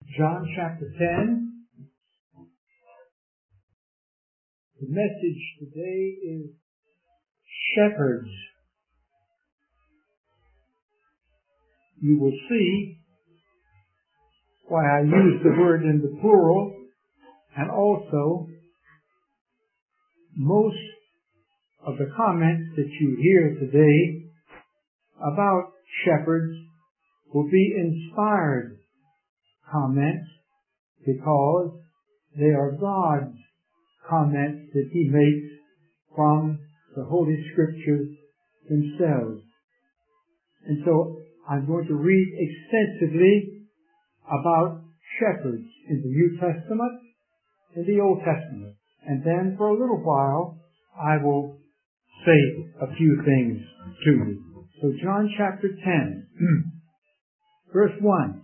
John chapter 10. The message today is shepherds. You will see why I use the word in the plural, and also most of the comments that you hear today about shepherds will be inspired comments, because they are God's comments that He makes from the Holy Scriptures themselves. And so I'm going to read extensively about shepherds in the New Testament and the Old Testament. And then for a little while I will say a few things to you. So John chapter 10, verse 1.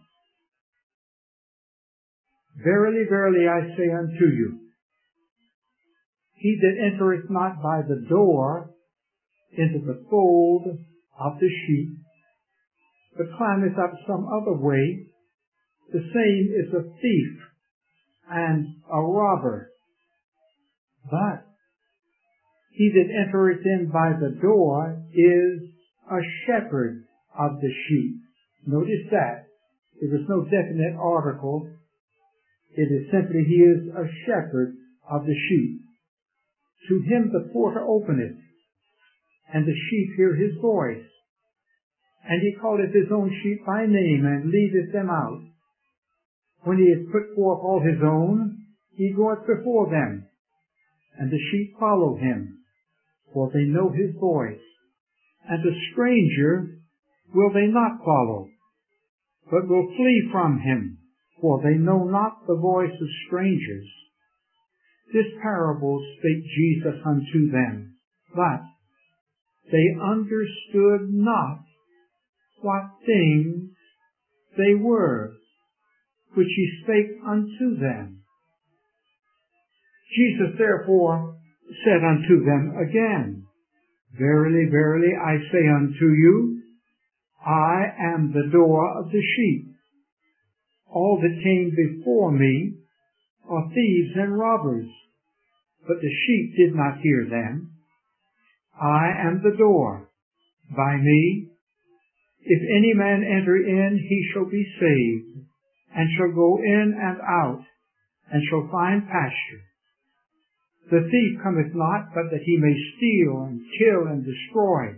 Verily, verily, I say unto you, he that entereth not by the door into the fold of the sheep, but climbeth up some other way, the same is a thief and a robber. But he that entereth in by the door is a shepherd of the sheep. Notice that. There is no definite article. It is simply, he is a shepherd of the sheep. To him the porter openeth, and the sheep hear his voice. And he calleth his own sheep by name, and leadeth them out. When he hath put forth all his own, he goeth before them, and the sheep follow him, for they know his voice. And the stranger will they not follow, but will flee from him, for they know not the voice of strangers. This parable spake Jesus unto them, but they understood not what things they were, which he spake unto them. Jesus therefore said unto them again, Verily, verily, I say unto you, I am the door of the sheep. All that came before me are thieves and robbers, but the sheep did not hear them. I am the door. By me, if any man enter in, he shall be saved, and shall go in and out, and shall find pasture. The thief cometh not, but that he may steal, and kill, and destroy.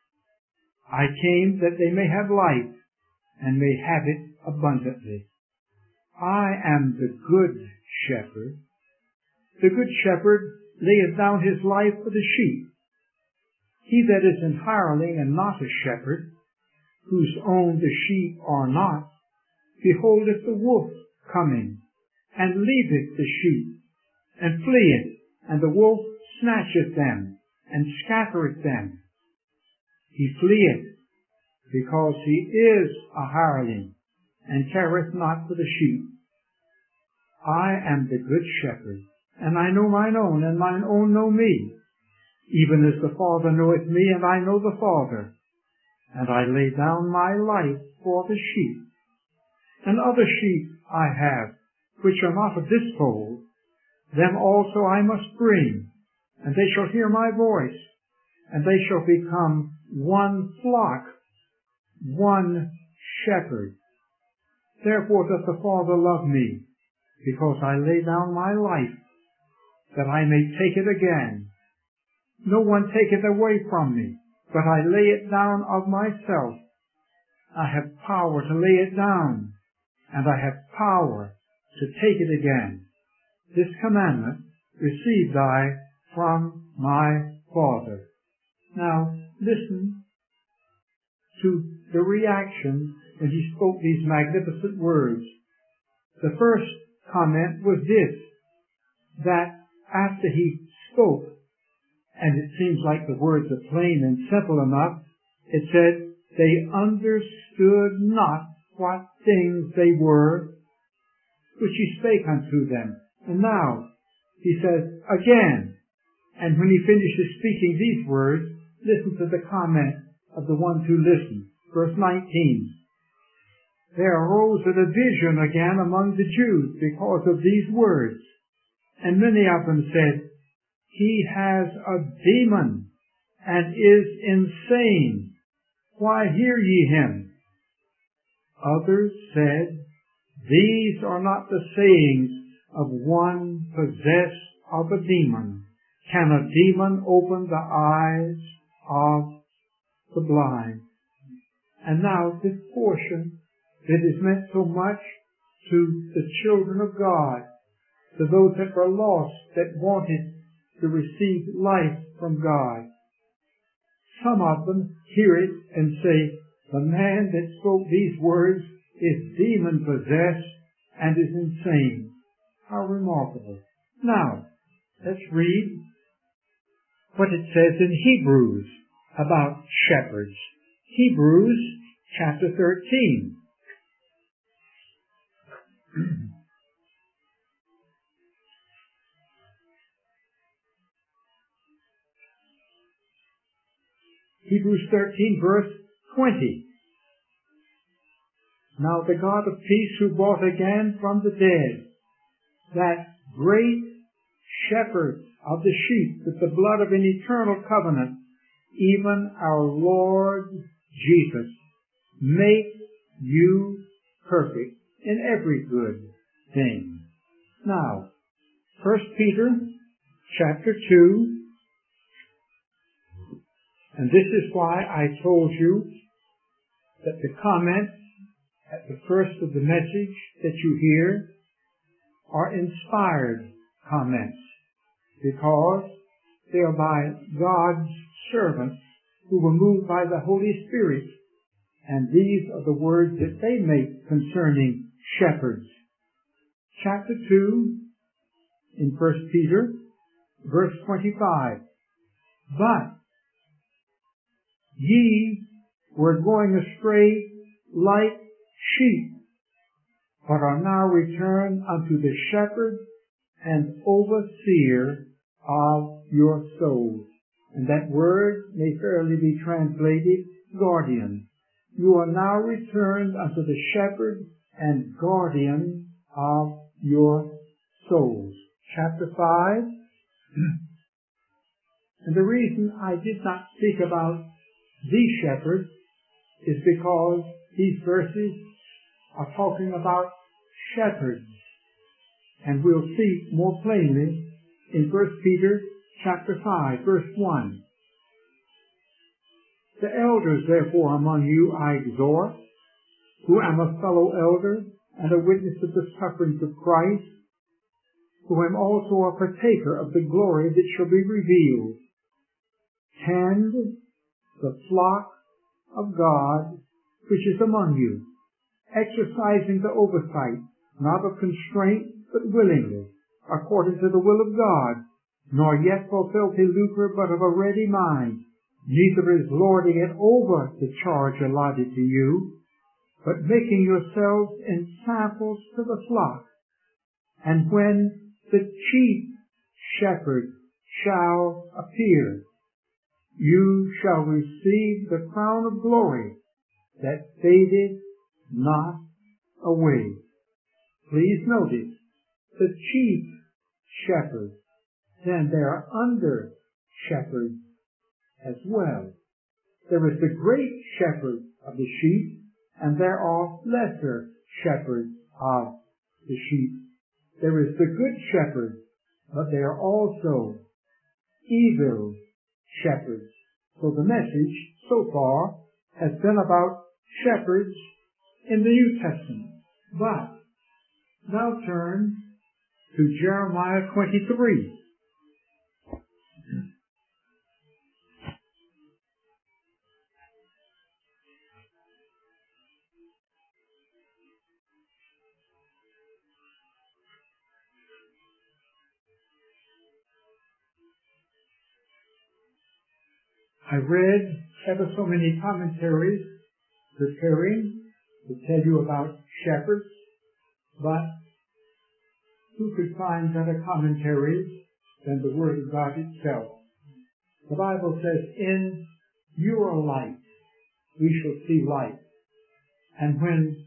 I came that they may have life, and may have it abundantly. I am the good shepherd. The good shepherd layeth down his life for the sheep. He that is an hireling and not a shepherd, whose own the sheep are not, beholdeth the wolf coming, and leaveth the sheep, and fleeth, and the wolf snatcheth them, and scattereth them. He fleeth, because he is a hireling, and careth not for the sheep. I am the good shepherd, and I know mine own, and mine own know me, even as the Father knoweth me, and I know the Father. And I lay down my life for the sheep. And other sheep I have, which are not of this fold, them also I must bring, and they shall hear my voice, and they shall become one flock, one shepherd. Therefore doth the Father love me, because I lay down my life, that I may take it again. No one taketh away from me, but I lay it down of myself. I have power to lay it down, and I have power to take it again. This commandment received I from my Father. Now, listen to the reaction when he spoke these magnificent words. The first comment was this, that after he spoke, and it seems like the words are plain and simple enough, it said, they understood not what things they were, which he spake unto them. And now, he says, again, and when he finishes speaking these words, listen to the comment of the ones who listen. Verse 19. there arose a division again among the Jews because of these words. And many of them said, "He has a demon and is insane. Why hear ye him?" Others said, "These are not the sayings of one possessed of a demon. Can a demon open the eyes of the blind?" And now this portion that is meant so much to the children of God, to those that were lost, that wanted to receive life from God. Some of them hear it and say, "The man that spoke these words is demon-possessed and is insane." How remarkable. Now, let's read what it says in Hebrews about shepherds. Hebrews chapter 13. Hebrews 13, verse 20. "Now the God of peace, who brought again from the dead that great shepherd of the sheep with the blood of an eternal covenant, even our Lord Jesus, make you perfect in every good thing." Now, 1 Peter chapter 2, and this is why I told you that the comments at the first of the message that you hear are inspired comments, because they are by God's servants who were moved by the Holy Spirit, and these are the words that they make concerning shepherds. Chapter 2 in 1 Peter, verse 25. "But ye were going astray like sheep, but are now returned unto the shepherd and overseer of your souls." And that word may fairly be translated guardian. You are now returned unto the shepherd and guardian of your souls. Chapter 5. And the reason I did not speak about these shepherds is because these verses are talking about shepherds. And we'll see more plainly in 1 Peter chapter 5, verse 1. "The elders, therefore, among you I exhort, who am a fellow elder and a witness of the sufferings of Christ, who am also a partaker of the glory that shall be revealed. Tend the flock of God which is among you, exercising the oversight, not of constraint, but willingly, according to the will of God, nor yet for filthy lucre, but of a ready mind, neither is lording it over the charge allotted to you, but making yourselves ensamples to the flock. And when the chief shepherd shall appear, you shall receive the crown of glory that fadeth not away." Please notice, the chief shepherd, then there are under shepherds as well. There is the great shepherd of the sheep, and there are lesser shepherds of the sheep. There is the good shepherd, but there are also evil shepherds. So the message so far has been about shepherds in the New Testament. But now turn to Jeremiah 23. I read ever so many commentaries preparing to tell you about shepherds, but who could find better commentaries than the Word of God itself? The Bible says, "In your light we shall see light." And when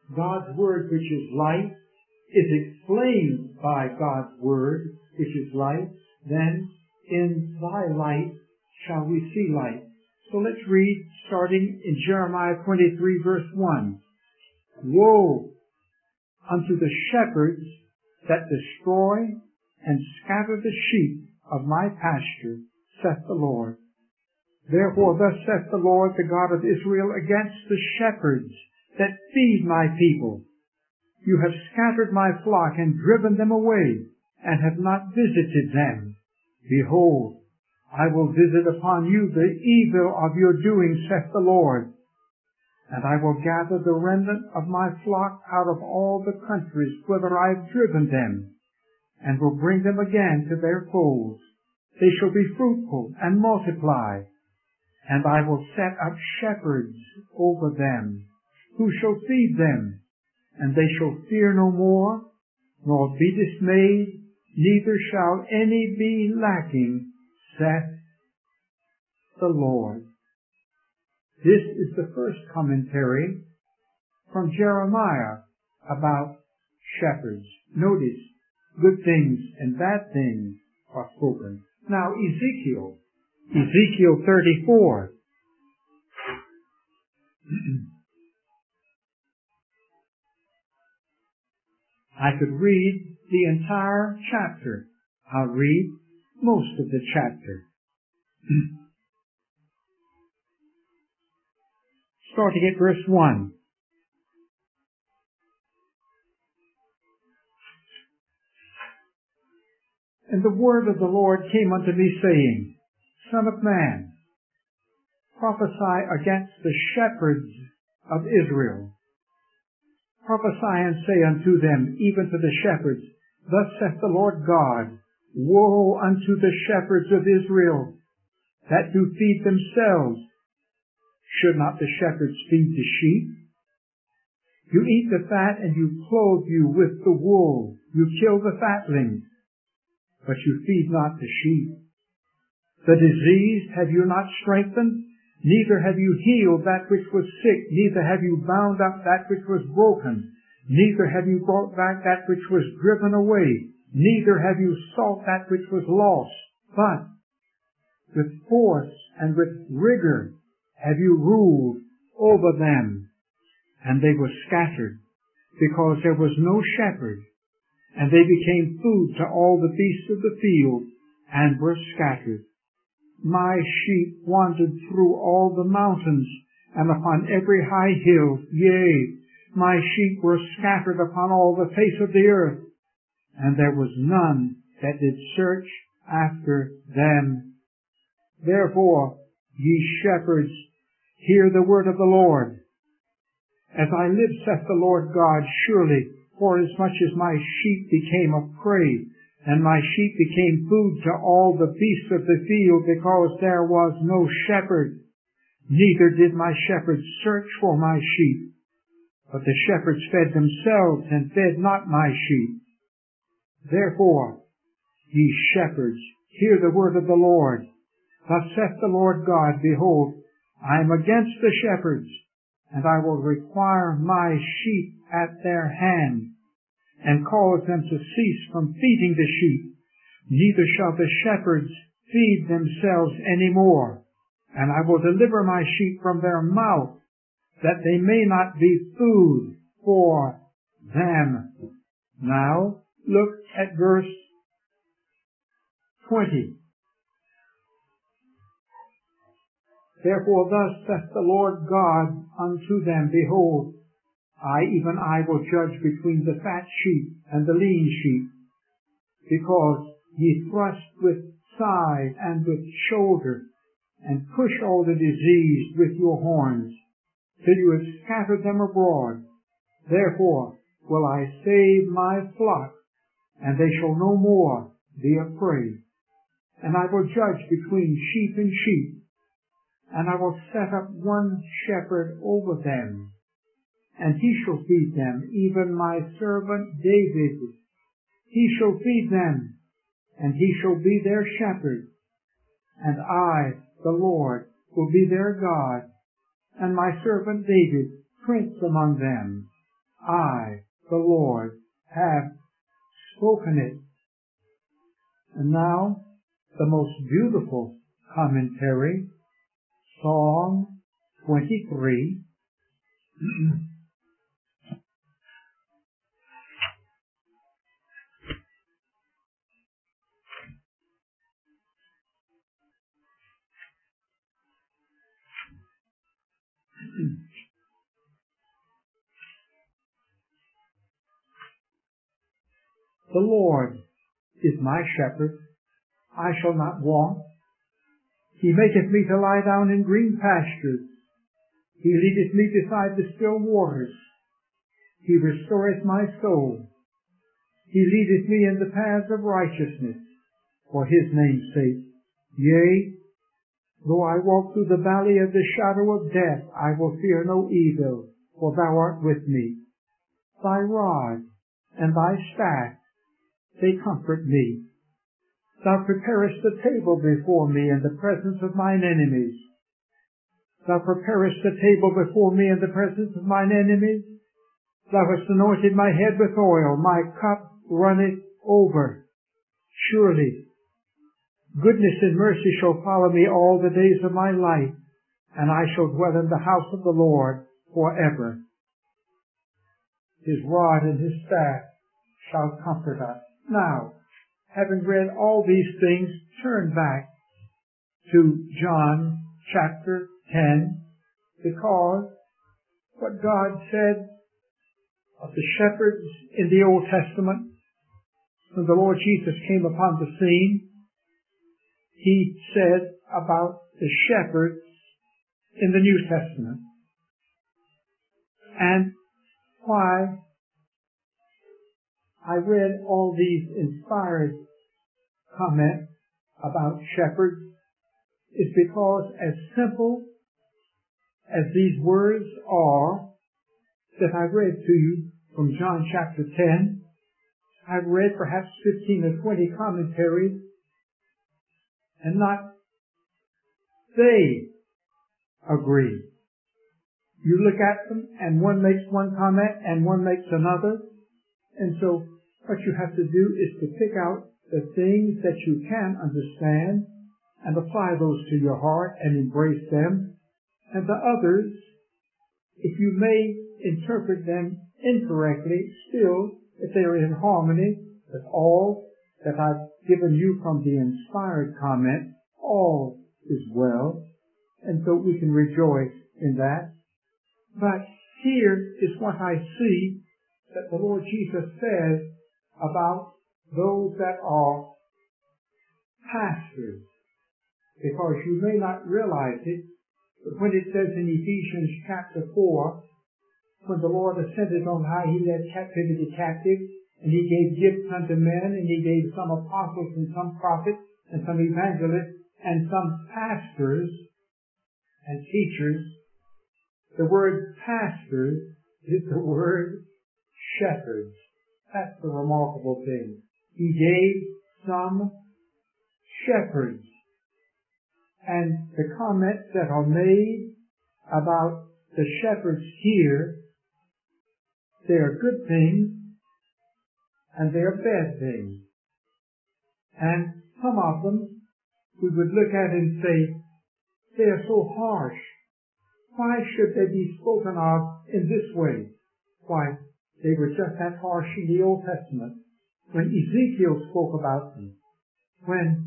God's Word, which is light, is explained by God's Word, which is light, then in thy light shall we see light. So let's read, starting in Jeremiah 23, verse 1. Woe unto the shepherds that destroy and scatter the sheep of my pasture, saith the Lord. Therefore thus saith the Lord, the God of Israel, against the shepherds that feed my people. You have scattered my flock and driven them away, and have not visited them. Behold, I will visit upon you the evil of your doing, saith the Lord. And I will gather the remnant of my flock out of all the countries whither I have driven them, and will bring them again to their folds. They shall be fruitful and multiply, and I will set up shepherds over them, who shall feed them, and they shall fear no more, nor be dismayed, neither shall any be lacking, saith the Lord. This is the first commentary from Jeremiah about shepherds. Notice, good things and bad things are spoken. Now Ezekiel 34. I could read the entire chapter. I'll read most of the chapter. Starting at verse 1. And the word of the Lord came unto me, saying, Son of man, prophesy against the shepherds of Israel. Prophesy and say unto them, even to the shepherds, Thus saith the Lord God, Woe unto the shepherds of Israel, that do feed themselves. Should not the shepherds feed the sheep? You eat the fat, and you clothe you with the wool. You kill the fatlings, but you feed not the sheep. The diseased have you not strengthened, neither have you healed that which was sick, neither have you bound up that which was broken, neither have you brought back that which was driven away, neither have you sought that which was lost, but with force and with rigor have you ruled over them. And they were scattered, because there was no shepherd, and they became food to all the beasts of the field, and were scattered. My sheep wandered through all the mountains, and upon every high hill. Yea, my sheep were scattered upon all the face of the earth, and there was none that did search after them. Therefore, ye shepherds, hear the word of the Lord. As I live, saith the Lord God, surely, forasmuch as my sheep became a prey, and my sheep became food to all the beasts of the field, because there was no shepherd, neither did my shepherds search for my sheep. But the shepherds fed themselves, and fed not my sheep. Therefore, ye shepherds, hear the word of the Lord. Thus saith the Lord God, Behold, I am against the shepherds, and I will require my sheep at their hand, and cause them to cease from feeding the sheep. Neither shall the shepherds feed themselves any more. And I will deliver my sheep from their mouth, that they may not be food for them. Now, look at verse 20. Therefore thus saith the Lord God unto them, Behold, even I will judge between the fat sheep and the lean sheep, because ye thrust with side and with shoulder, and push all the diseased with your horns, till you have scattered them abroad. Therefore will I save my flock, and they shall no more be a prey. And I will judge between sheep and sheep, and I will set up one shepherd over them, and he shall feed them, even my servant David. He shall feed them, and he shall be their shepherd. And I, the Lord, will be their God, and my servant David, prince among them. I, the Lord, have spoken it. And now, the most beautiful commentary, Psalm 23. The Lord is my shepherd, I shall not want. He maketh me to lie down in green pastures. He leadeth me beside the still waters. He restoreth my soul. He leadeth me in the paths of righteousness for his name's sake. Yea, though I walk through the valley of the shadow of death, I will fear no evil, for thou art with me. Thy rod and thy staff, they comfort me. Thou preparest a table before me in the presence of mine enemies. Thou preparest a table before me in the presence of mine enemies. Thou hast anointed my head with oil, my cup runneth over. Surely goodness and mercy shall follow me all the days of my life, and I shall dwell in the house of the Lord forever. His rod and his staff shall comfort us. Now, having read all these things, turn back to John chapter 10, because what God said of the shepherds in the Old Testament, when the Lord Jesus came upon the scene, he said about the shepherds in the New Testament. And why I read all these inspired comments about shepherds is because, as simple as these words are that I read to you from John chapter 10, I've read perhaps 15 or 20 commentaries, and not they agree. You look at them, and one makes one comment, and one makes another. And so what you have to do is to pick out the things that you can understand and apply those to your heart and embrace them. And the others, if you may interpret them incorrectly, still, if they are in harmony with all that I've given you from the inspired comment, all is well. And so we can rejoice in that. But here is what I see that the Lord Jesus says about those that are pastors. Because you may not realize it, but when it says in Ephesians chapter 4, when the Lord ascended on high, he led captivity captive, and he gave gifts unto men, and he gave some apostles and some prophets and some evangelists and some pastors and teachers. The word pastors is the word shepherds. That's the remarkable thing. He gave some shepherds. And the comments that are made about the shepherds here, they are good things and they are bad things. And some of them we would look at and say, they are so harsh. Why should they be spoken of in this way? Why, they were just that harsh in the Old Testament when Ezekiel spoke about them, when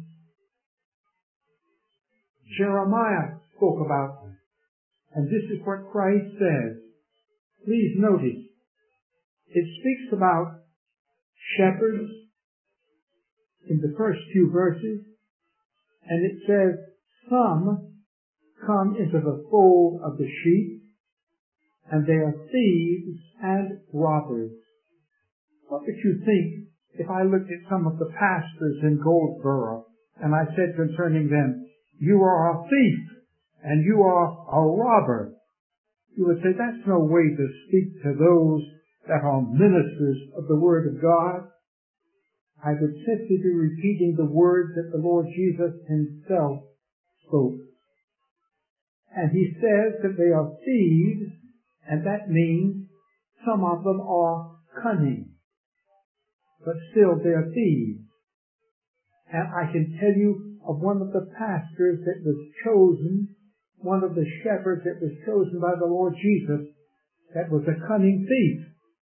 Jeremiah spoke about them. And this is what Christ says. Please notice, it speaks about shepherds in the first few verses, and it says, some come into the fold of the sheep, and they are thieves and robbers. What would you think if I looked at some of the pastors in Goldsboro, and I said concerning them, you are a thief, and you are a robber? You would say, that's no way to speak to those that are ministers of the Word of God. I would simply be repeating the words that the Lord Jesus himself spoke. And he says that they are thieves, and that means Some of them are cunning, but still they're thieves. And I can tell you of one of the pastors that was chosen, one of the shepherds that was chosen by the Lord Jesus, that was a cunning thief.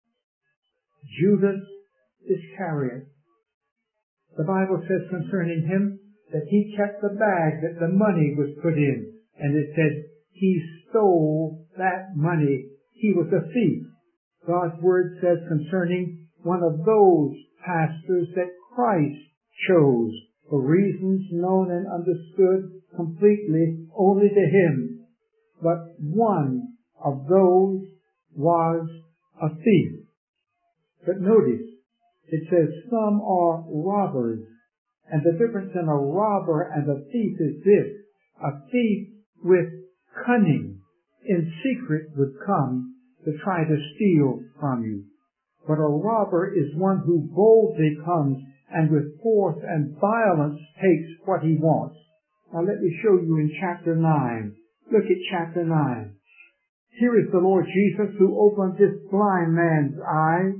Judas Iscariot. The Bible says concerning him that he kept the bag that the money was put in, and it said he stole that money. He was a thief. God's word says concerning one of those pastors that Christ chose for reasons known and understood completely only to him. But one of those was a thief. But notice, it says some are robbers. And the difference in a robber and a thief is this. A thief with cunning in secret would come to try to steal from you. But a robber is one who boldly comes and with force and violence takes what he wants. Now let me show you in chapter 9. Look at chapter 9. Here is the Lord Jesus who opened this blind man's eyes,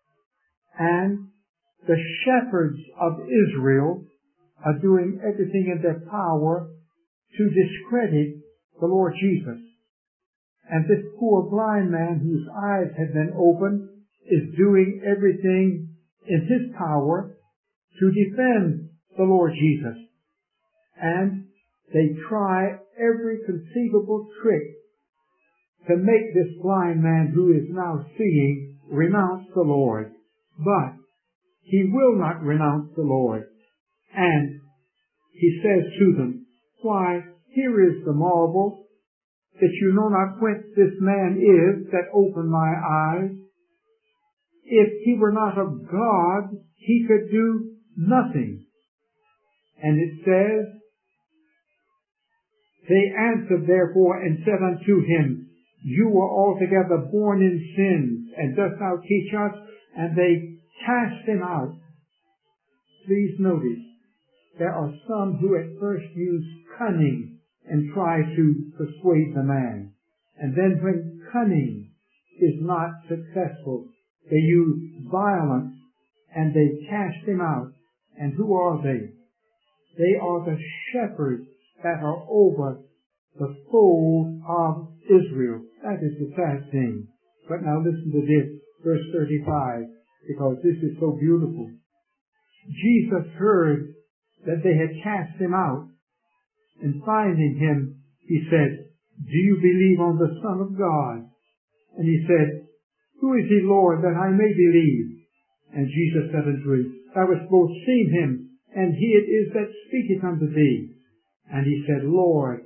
and the shepherds of Israel are doing everything in their power to discredit the Lord Jesus. And this poor blind man whose eyes had been opened is doing everything in his power to defend the Lord Jesus. And they try every conceivable trick to make this blind man who is now seeing renounce the Lord. But he will not renounce the Lord. And he says to them, why, here is the marvel, that you know not whence this man is that opened my eyes. If he were not of God, he could do nothing. And it says, they answered therefore and said unto him, you were altogether born in sins, and dost thou teach us? And they cast him out. Please notice, there are some who at first use cunning and try to persuade the man. And then when cunning is not successful, they use violence and they cast him out. And who are they? They are the shepherds that are over the fold of Israel. That is the sad thing. But now listen to this, verse 35, because this is so beautiful. Jesus heard that they had cast him out, and finding him, he said, do you believe on the Son of God? And he said, who is he, Lord, that I may believe? And Jesus said unto him, thou hast both seen him, and he it is that speaketh unto thee. And he said, Lord,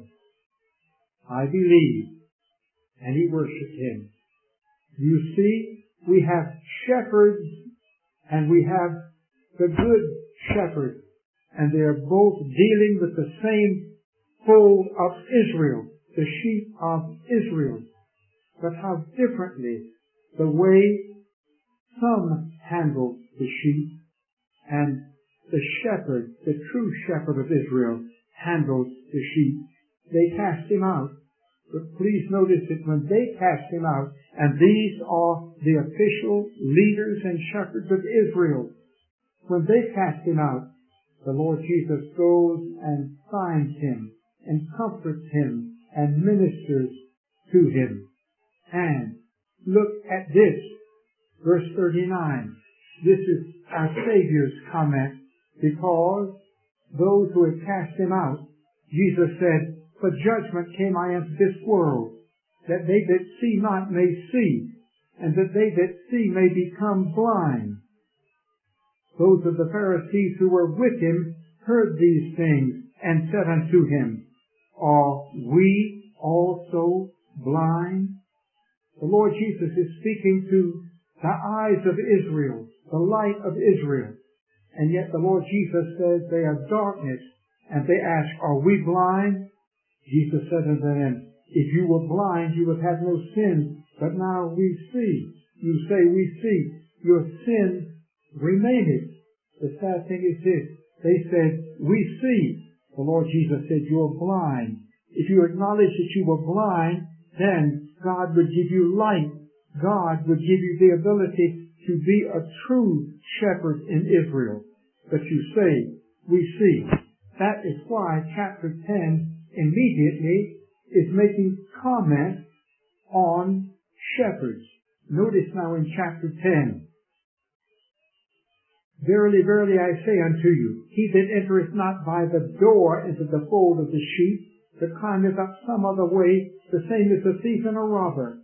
I believe. And he worshipped him. You see, we have shepherds and we have the good shepherd, and they are both dealing with the same fold of Israel, the sheep of Israel. But how differently the way some handle the sheep and the shepherd, the true shepherd of Israel, handles the sheep. They cast him out. But please notice that when they cast him out, and these are the official leaders and shepherds of Israel, when they cast him out, the Lord Jesus goes and finds him and comforts him and ministers to him. And look at this, verse 39. This is our Savior's comment, because those who had cast him out, Jesus said, for judgment came I into this world, that they that see not may see, and that they that see may become blind. Those of the Pharisees who were with him heard these things and said unto him, are we also blind? The Lord Jesus is speaking to the eyes of Israel, the light of Israel. And yet the Lord Jesus says they are darkness. And they ask, are we blind? Jesus said unto them, if you were blind, you would have no sin. But now we see. You say we see. Your sin remaineth. The sad thing is this. They said, we see. The Lord Jesus said, you are blind. If you acknowledge that you were blind, then God would give you light God would give you the ability to be a true shepherd in Israel. But you say, we see. That is why chapter 10 immediately is making comment on shepherds. Notice now in chapter 10, Verily, verily, I say unto you, he that entereth not by the door into the fold of the sheep, but climbeth up some other way, the same is a thief and a robber.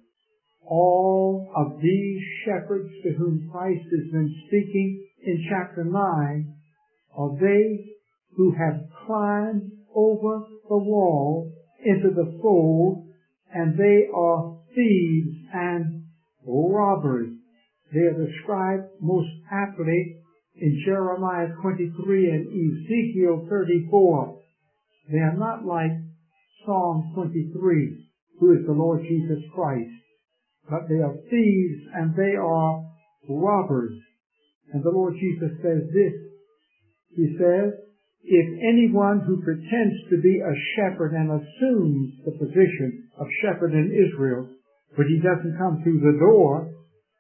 All of these shepherds to whom Christ has been speaking in chapter 9 are they who have climbed over the wall into the fold, and they are thieves and robbers. They are described most aptly in Jeremiah 23 and Ezekiel 34. They are not like Psalm 23, who is the Lord Jesus Christ, but they are thieves and they are robbers. And the Lord Jesus says this. He says, if anyone who pretends to be a shepherd and assumes the position of shepherd in Israel, but he doesn't come through the door,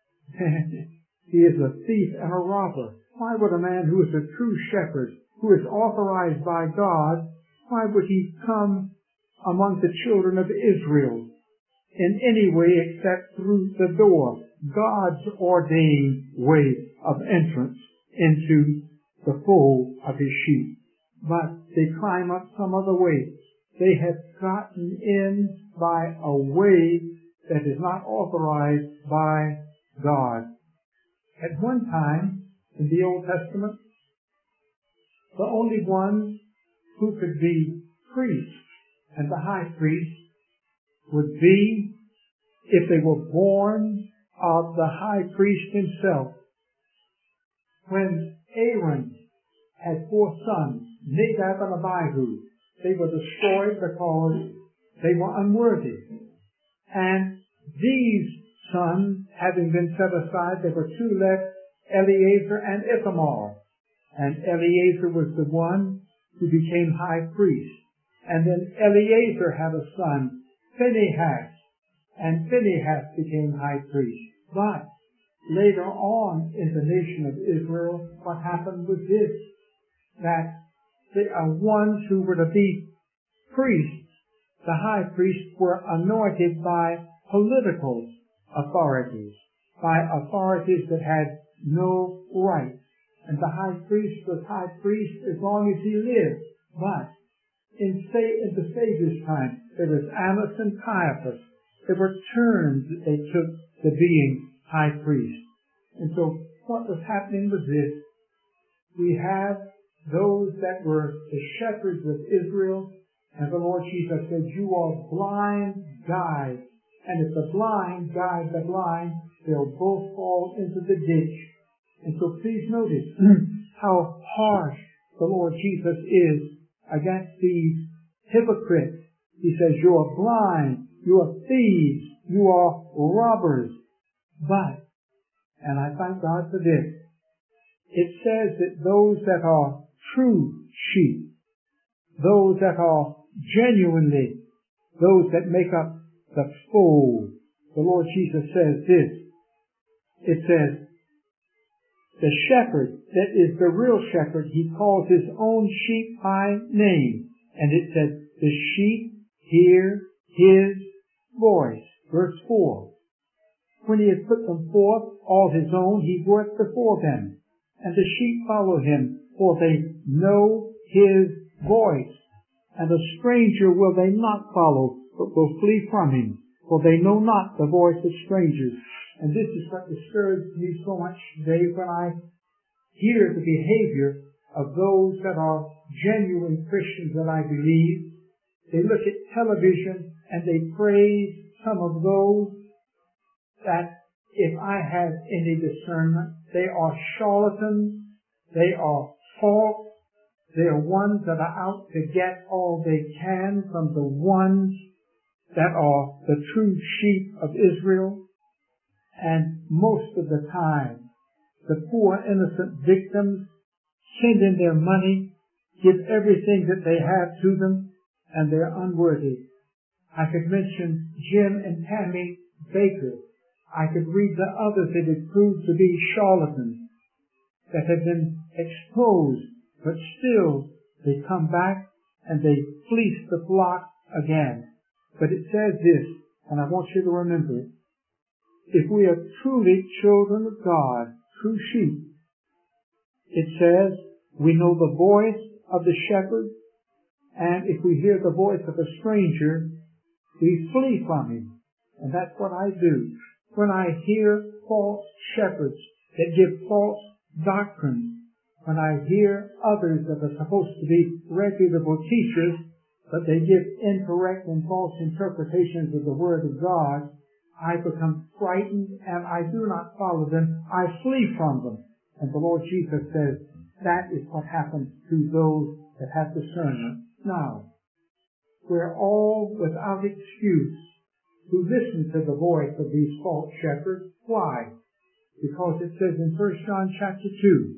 he is a thief and a robber. Why would a man who is a true shepherd, who is authorized by God, why would he come among the children of Israel in any way except through the door, God's ordained way of entrance into the fold of his sheep? But they climb up some other way. They have gotten in by a way that is not authorized by God. At one time in the Old Testament, the only one who could be priest and the high priest would be if they were born of the high priest himself. When Aaron had 4 sons, Nadab and Abihu, they were destroyed because they were unworthy. And these sons, having been set aside, there were 2 left, Eleazar and Ithamar. And Eleazar was the one who became high priest. And then Eleazar had a son, Phinehas, and Phinehas became high priest. But later on in the nation of Israel, what happened was this, that the ones who were to be priests, the high priests, were anointed by political authorities, by authorities that had no right. And the high priest was high priest as long as he lived. But in the Savior's time, there was Annas and Caiaphas. There were turns that they took to being high priest. And so what was happening was this. We have those that were the shepherds of Israel, and the Lord Jesus said, you are blind guides. And if the blind guide the blind, they'll both fall into the ditch. And so please notice how harsh the Lord Jesus is against these hypocrites. He says, you are blind, you are thieves, you are robbers. But, and I thank God for this, it says that those that are true sheep, those that are genuinely, those that make up the fold, the Lord Jesus says this. It says, the shepherd that is the real shepherd, he calls his own sheep by name. And it says, the sheep hear his voice. Verse 4. When he has put them forth, all his own, he goeth before them. And the sheep follow him, for they know his voice. And a stranger will they not follow, but will flee from him, for they know not the voice of strangers. And this is what disturbs me so much today when I hear the behavior of those that are genuine Christians that I believe. They look at television and they praise some of those that, if I have any discernment, they are charlatans, they are false, they are ones that are out to get all they can from the ones that are the true sheep of Israel. And most of the time, the poor innocent victims send in their money, give everything that they have to them, and they're unworthy. I could mention Jim and Tammy Baker. I could read the others that had proved to be charlatans, that have been exposed, but still they come back and they fleece the flock again. But it says this, and I want you to remember it. If we are truly children of God, true sheep, it says we know the voice of the shepherd, and if we hear the voice of a stranger, we flee from him. And that's what I do. When I hear false shepherds that give false doctrines, when I hear others that are supposed to be reputable teachers, but they give incorrect and false interpretations of the Word of God, I become frightened and I do not follow them. I flee from them. And the Lord Jesus says that is what happens to those that have discernment. Now, we're all without excuse who listen to the voice of these false shepherds. Why? Because it says in 1 John chapter 2,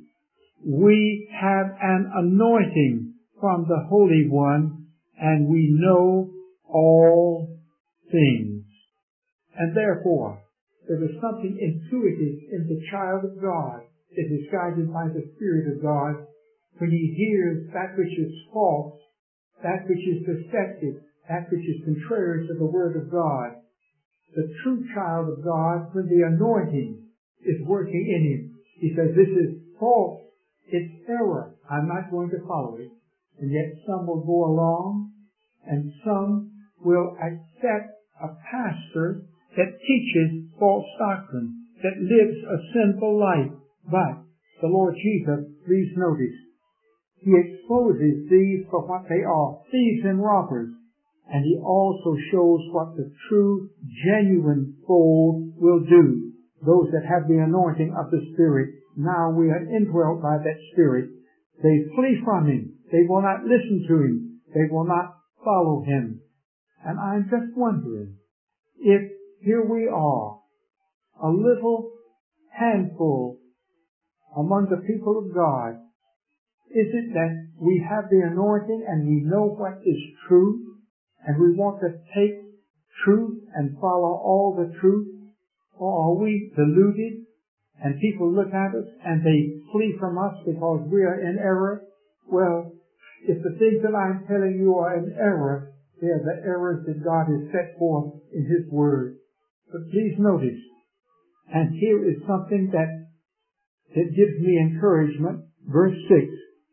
we have an anointing from the Holy One, and we know all things. And therefore, there is something intuitive in the child of God that is guided by the Spirit of God when he hears that which is false, that which is deceptive, that which is contrary to the Word of God. The true child of God, when the anointing is working in him, he says, this is false, it's error, I'm not going to follow it. And yet some will go along, and some will accept a pastor that teaches false doctrine, that lives a sinful life. But the Lord Jesus, please notice, he exposes these for what they are, thieves and robbers. And he also shows what the true, genuine fold will do. Those that have the anointing of the Spirit, now we are indwelt by that Spirit. They flee from him. They will not listen to him. They will not follow him. And I'm just wondering if here we are, a little handful among the people of God. Is it that we have the anointing and we know what is true? And we want to take truth and follow all the truth? Or are we deluded and people look at us and they flee from us because we are in error? Well, if the things that I'm telling you are in error, they are the errors that God has set forth in His Word. But please notice, and here is something that gives me encouragement. Verse 6.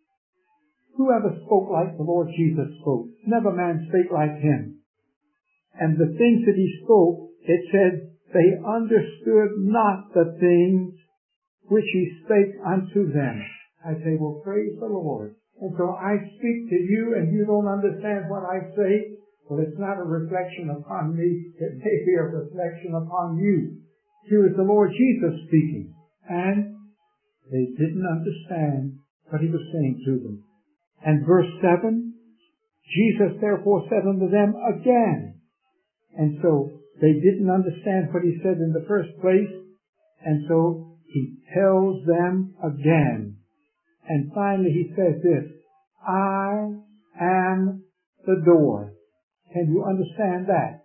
Whoever spoke like the Lord Jesus spoke? Never man spake like him. And the things that he spoke, it said, they understood not the things which he spake unto them. I say, well, praise the Lord. And so I speak to you and you don't understand what I say. Well, it's not a reflection upon me. It may be a reflection upon you. Here is the Lord Jesus speaking. And they didn't understand what he was saying to them. And verse 7, Jesus therefore said unto them again. And so they didn't understand what he said in the first place. And so he tells them again. And finally he says this, I am the door. Can you understand that?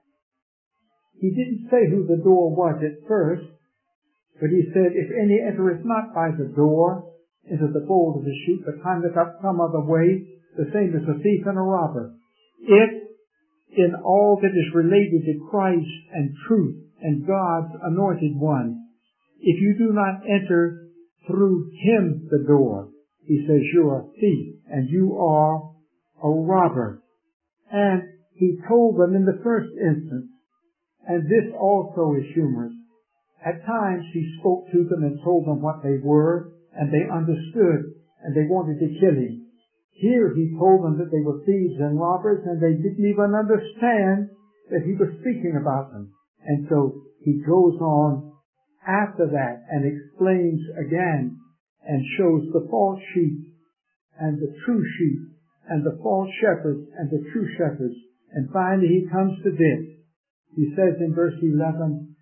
He didn't say who the door was at first, but he said, if any entereth not by the door into the fold of the sheep, but climbeth up some other way, the same as a thief and a robber. If in all that is related to Christ and truth and God's anointed one, if you do not enter through him the door, he says you're a thief and you are a robber. And he told them in the first instance, and this also is humorous, at times he spoke to them and told them what they were, and they understood, and they wanted to kill him. Here he told them that they were thieves and robbers, and they didn't even understand that he was speaking about them. And so he goes on after that and explains again and shows the false sheep and the true sheep and the false shepherds and the true shepherds. And finally he comes to this. He says in verse 11,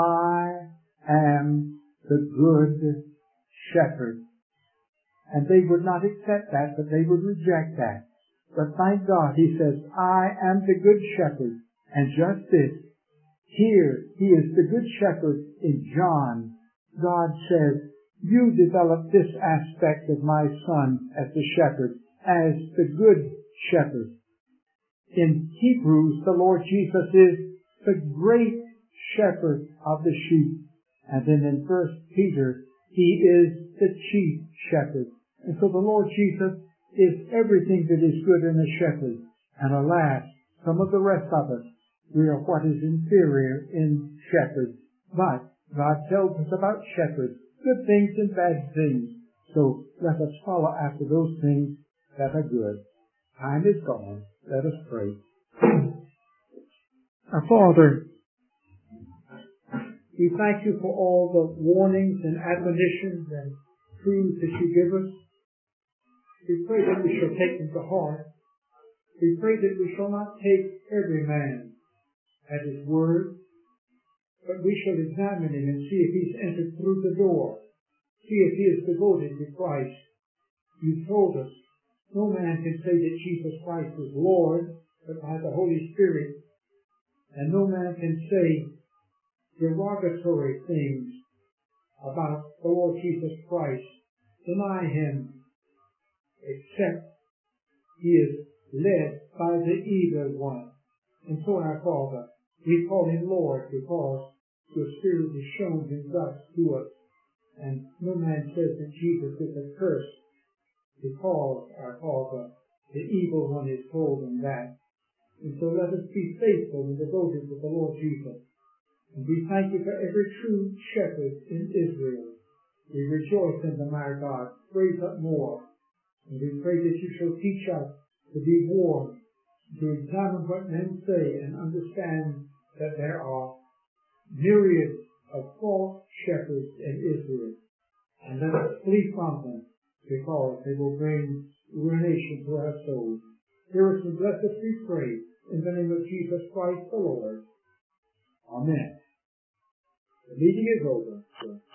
I am the good shepherd. And they would not accept that, but they would reject that. But thank God, he says, I am the good shepherd. And just this, Here, he is the good shepherd in John. God says, you develop this aspect of my son as the shepherd, as the good shepherd. In Hebrews, the Lord Jesus is the great shepherd of the sheep. And then in 1 Peter, he is the chief shepherd. And so the Lord Jesus is everything that is good in a shepherd. And alas, some of the rest of us, we are what is inferior in shepherds. But God tells us about shepherds, good things and bad things. So let us follow after those things that are good. Time is gone. Let us pray. Our Father, we thank you for all the warnings and admonitions and truths that you give us. We pray that we shall take them to heart. We pray that we shall not take every man at his word, but we shall examine him and see if he's entered through the door, see if he is devoted to Christ. You told us no man can say that Jesus Christ is Lord, but by the Holy Spirit, and no man can say derogatory things about the Lord Jesus Christ, deny him, except he is led by the evil one. And so, our Father, we call him Lord because your Spirit has shown him thus to us. And no man says that Jesus is a curse because, our Father, the evil one is told him that. And so let us be faithful and devoted to the Lord Jesus. And we thank you for every true shepherd in Israel. We rejoice in them, our God. Raise up more. And we pray that you shall teach us to be warned, to examine what men say and understand that there are myriads of false shepherds in Israel. And let us flee from them because they will bring ruination to our souls. Hear us and bless us, we pray, in the name of Jesus Christ the Lord. Amen. The meeting is over.